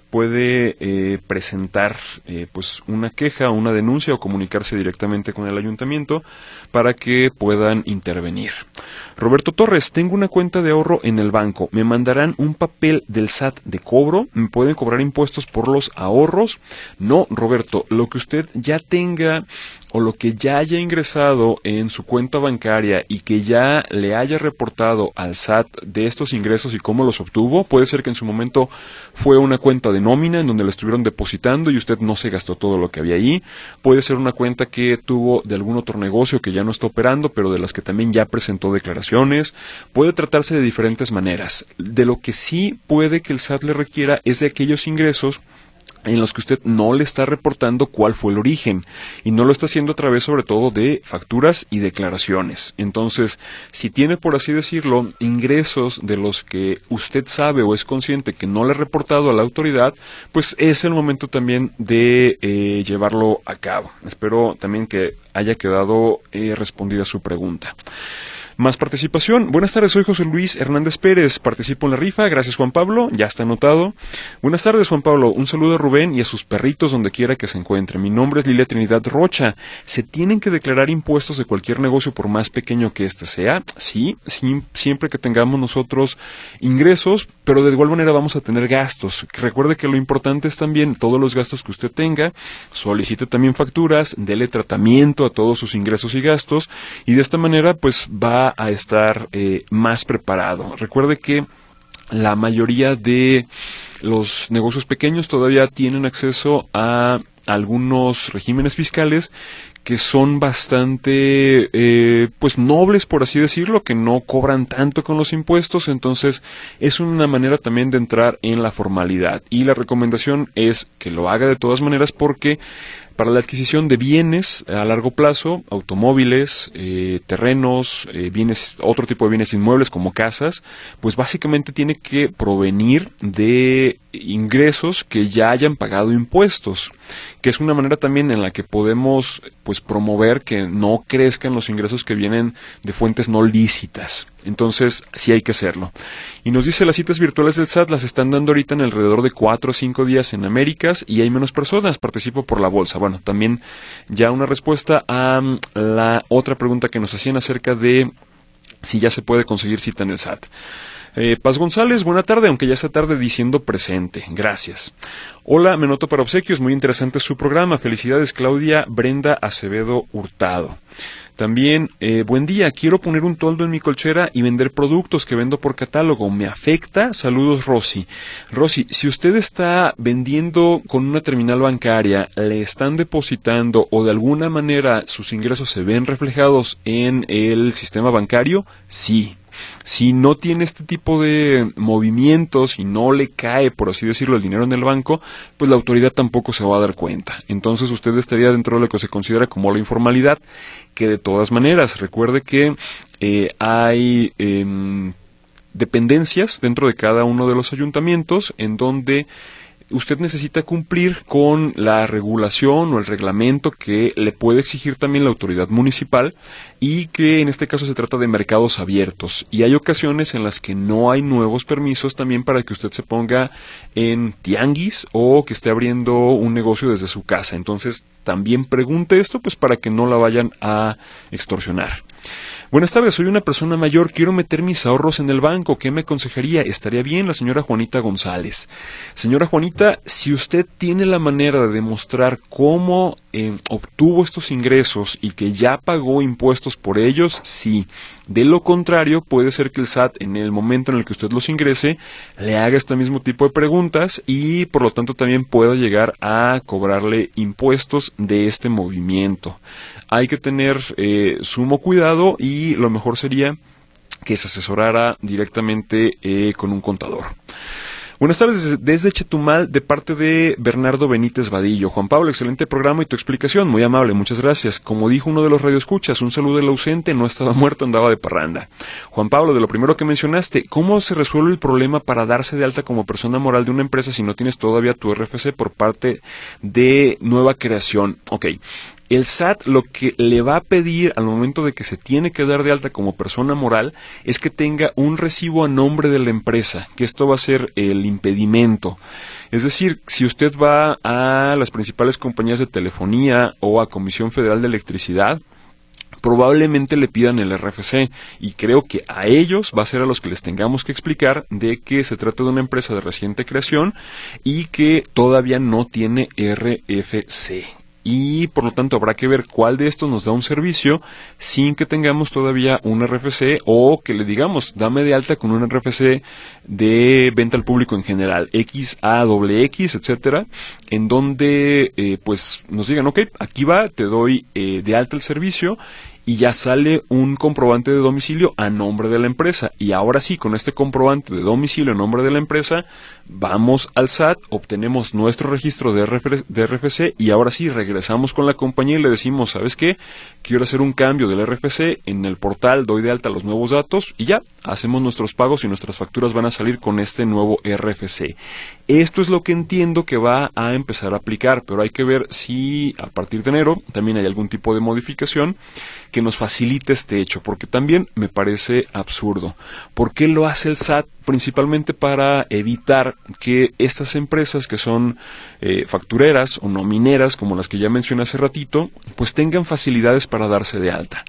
puede eh, presentar eh, pues una queja, una denuncia o comunicarse directamente con el ayuntamiento para que puedan intervenir. Roberto Torres, tengo una cuenta de ahorro en el banco. ¿Me mandarán un papel del S A T de cobro? ¿Me pueden cobrar impuestos por los ahorros? No, Roberto, lo que usted ya tenga o lo que ya haya ingresado en su cuenta bancaria y que ya le haya reportado al S A T de estos ingresos y cómo los obtuvo, puede ser que en su momento fue una cuenta de nómina en donde le estuvieron depositando y usted no se gastó todo lo que había ahí, puede ser una cuenta que tuvo de algún otro negocio que ya no está operando, pero de las que también ya presentó declaraciones, puede tratarse de diferentes maneras. De lo que sí puede que el S A T le requiera es de aquellos ingresos en los que usted no le está reportando cuál fue el origen y no lo está haciendo a través sobre todo de facturas y declaraciones. Entonces, si tiene, por así decirlo, ingresos de los que usted sabe o es consciente que no le ha reportado a la autoridad, pues es el momento también de eh, llevarlo a cabo. Espero también que haya quedado eh, respondida su pregunta. Más participación. Buenas tardes, soy José Luis Hernández Pérez, participo en la rifa, gracias Juan Pablo, ya está anotado. Buenas tardes Juan Pablo, un saludo a Rubén y a sus perritos donde quiera que se encuentre. Mi nombre es Lilia Trinidad Rocha. ¿Se tienen que declarar impuestos de cualquier negocio por más pequeño que éste sea? Sí, sí, siempre que tengamos nosotros ingresos, pero de igual manera vamos a tener gastos. Recuerde que lo importante es también todos los gastos que usted tenga, solicite también facturas, dele tratamiento a todos sus ingresos y gastos y de esta manera pues va a estar eh, más preparado. Recuerde que la mayoría de los negocios pequeños todavía tienen acceso a algunos regímenes fiscales que son bastante eh, pues nobles, por así decirlo, que no cobran tanto con los impuestos, entonces es una manera también de entrar en la formalidad y la recomendación es que lo haga de todas maneras porque para la adquisición de bienes a largo plazo, automóviles, eh, terrenos, eh, bienes, otro tipo de bienes inmuebles como casas, pues básicamente tiene que provenir de ingresos que ya hayan pagado impuestos, que es una manera también en la que podemos pues promover que no crezcan los ingresos que vienen de fuentes no lícitas. Entonces, sí hay que hacerlo. Y nos dice, las citas virtuales del S A T las están dando ahorita en alrededor de cuatro o cinco días en Américas y hay menos personas, participo por la bolsa. Bueno, también ya una respuesta a la otra pregunta que nos hacían acerca de si ya se puede conseguir cita en el S A T. Eh, Paz González, buena tarde, aunque ya sea tarde diciendo presente, gracias. Hola, me noto para obsequios, muy interesante su programa, felicidades Claudia Brenda Acevedo Hurtado. También, eh, buen día, quiero poner un toldo en mi colchera y vender productos que vendo por catálogo. ¿Me afecta? Saludos, Rosy. Rosy, si usted está vendiendo con una terminal bancaria, le están depositando o de alguna manera sus ingresos se ven reflejados en el sistema bancario, sí. Si no tiene este tipo de movimientos y no le cae, por así decirlo, el dinero en el banco, pues la autoridad tampoco se va a dar cuenta. Entonces usted estaría dentro de lo que se considera como la informalidad, que de todas maneras, recuerde que eh, hay eh, dependencias dentro de cada uno de los ayuntamientos en donde usted necesita cumplir con la regulación o el reglamento que le puede exigir también la autoridad municipal y que en este caso se trata de mercados abiertos y hay ocasiones en las que no hay nuevos permisos también para que usted se ponga en tianguis o que esté abriendo un negocio desde su casa. Entonces también pregunte esto pues para que no la vayan a extorsionar. Buenas tardes, soy una persona mayor, quiero meter mis ahorros en el banco, ¿qué me aconsejaría? Estaría bien, la señora Juanita González. Señora Juanita, si usted tiene la manera de demostrar cómo eh, obtuvo estos ingresos y que ya pagó impuestos por ellos, sí. De lo contrario, puede ser que el S A T, en el momento en el que usted los ingrese, le haga este mismo tipo de preguntas y por lo tanto también pueda llegar a cobrarle impuestos de este movimiento. Hay que tener eh, sumo cuidado y lo mejor sería que se asesorara directamente eh, con un contador. Buenas tardes, desde Chetumal, de parte de Bernardo Benítez Vadillo. Juan Pablo, excelente programa y tu explicación, muy amable, muchas gracias. Como dijo uno de los radioescuchas, un saludo del ausente, no estaba muerto, andaba de parranda. Juan Pablo, de lo primero que mencionaste, ¿cómo se resuelve el problema para darse de alta como persona moral de una empresa si no tienes todavía tu R F C por parte de nueva creación? Ok. El S A T lo que le va a pedir al momento de que se tiene que dar de alta como persona moral es que tenga un recibo a nombre de la empresa, que esto va a ser el impedimento. Es decir, si usted va a las principales compañías de telefonía o a Comisión Federal de Electricidad, probablemente le pidan el R F C y creo que a ellos va a ser a los que les tengamos que explicar de que se trata de una empresa de reciente creación y que todavía no tiene R F C. Y por lo tanto habrá que ver cuál de estos nos da un servicio sin que tengamos todavía un R F C o que le digamos, dame de alta con un R F C de venta al público en general, X A X X, etcétera, en donde eh, pues nos digan, ok, aquí va, te doy eh, de alta el servicio y ya sale un comprobante de domicilio a nombre de la empresa. Y ahora sí, con este comprobante de domicilio a nombre de la empresa, vamos al S A T, obtenemos nuestro registro de R F C y ahora sí regresamos con la compañía y le decimos, ¿sabes qué? Quiero hacer un cambio del R F C en el portal, doy de alta los nuevos datos y ya, hacemos nuestros pagos y nuestras facturas van a salir con este nuevo R F C. Esto es lo que entiendo que va a empezar a aplicar, pero hay que ver si a partir de enero también hay algún tipo de modificación que nos facilite este hecho, porque también me parece absurdo. ¿Por qué lo hace el S A T? Principalmente para evitar que estas empresas que son eh, factureras o nomineras, como las que ya mencioné hace ratito, pues tengan facilidades para darse de alta.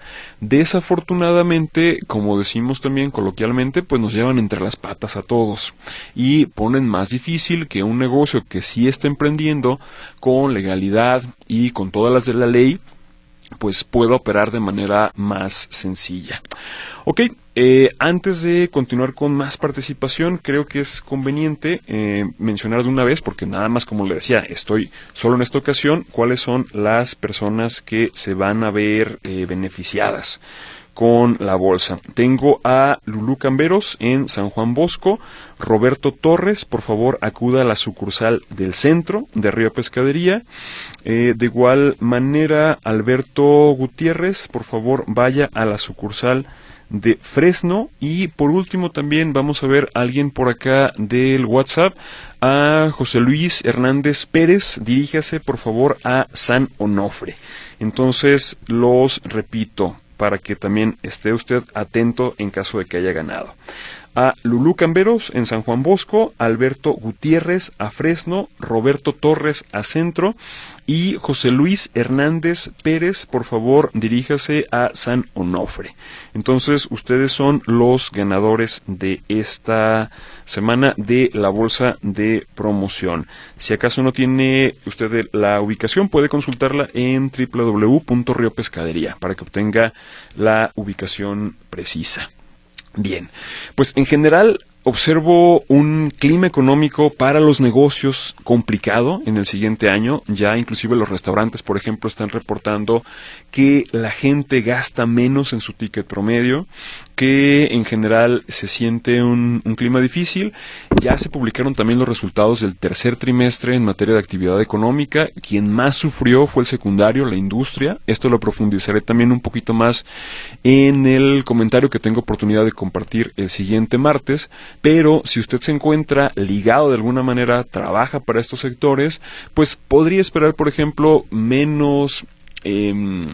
Desafortunadamente, como decimos también coloquialmente, pues nos llevan entre las patas a todos y ponen más difícil que un negocio que sí está emprendiendo con legalidad y con todas las de la ley, pues pueda operar de manera más sencilla. Ok, eh, antes de continuar con más participación, creo que es conveniente eh, mencionar de una vez, porque nada más como le decía, estoy solo en esta ocasión, cuáles son las personas que se van a ver eh, beneficiadas con la bolsa. Tengo a Lulú Camberos en San Juan Bosco, Roberto Torres, por favor acuda a la sucursal del centro de Río Pescadería, eh, de igual manera Alberto Gutiérrez, por favor vaya a la sucursal de Fresno y por último también vamos a ver a alguien por acá del WhatsApp, a José Luis Hernández Pérez, diríjase por favor a San Onofre. Entonces los repito, para que también esté usted atento en caso de que haya ganado. a Lulú Camberos en San Juan Bosco, Alberto Gutiérrez a Fresno, Roberto Torres a Centro y José Luis Hernández Pérez, por favor, diríjase a San Onofre. Entonces, ustedes son los ganadores de esta semana de la bolsa de promoción. Si acaso no tiene usted la ubicación, puede consultarla en doble u doble u doble u punto río pescadería para que obtenga la ubicación precisa. Bien, pues en general observo un clima económico para los negocios complicado en el siguiente año. Ya inclusive los restaurantes, por ejemplo, están reportando que la gente gasta menos en su ticket promedio, que en general se siente un, un clima difícil. Ya se publicaron también los resultados del tercer trimestre en materia de actividad económica. Quien más sufrió fue el secundario, la industria. Esto lo profundizaré también un poquito más en el comentario que tengo oportunidad de compartir el siguiente martes. Pero si usted se encuentra ligado de alguna manera, trabaja para estos sectores, pues podría esperar, por ejemplo, menos eh,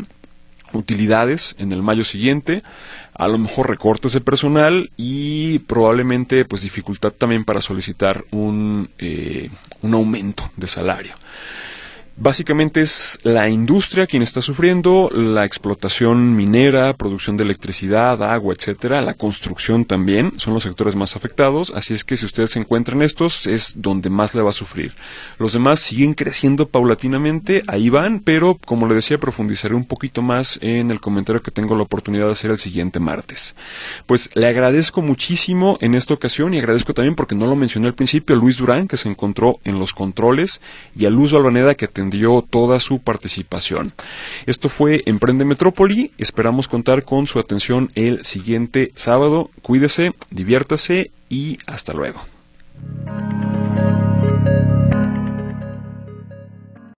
utilidades en el mayo siguiente, a lo mejor recortes de personal y probablemente pues dificultad también para solicitar un, eh, un aumento de salario. Básicamente es la industria quien está sufriendo, la explotación minera, producción de electricidad, agua, etcétera, la construcción también, son los sectores más afectados, así es que si ustedes se encuentran en estos, es donde más le va a sufrir. Los demás siguen creciendo paulatinamente, ahí van, pero como le decía, profundizaré un poquito más en el comentario que tengo la oportunidad de hacer el siguiente martes. Pues le agradezco muchísimo en esta ocasión y agradezco también, porque no lo mencioné al principio, a Luis Durán, que se encontró en los controles, y a Luz Balvaneda, que atendió toda su participación. Esto fue Emprende Metrópoli. Esperamos contar con su atención el siguiente sábado. Cuídese, diviértase y hasta luego.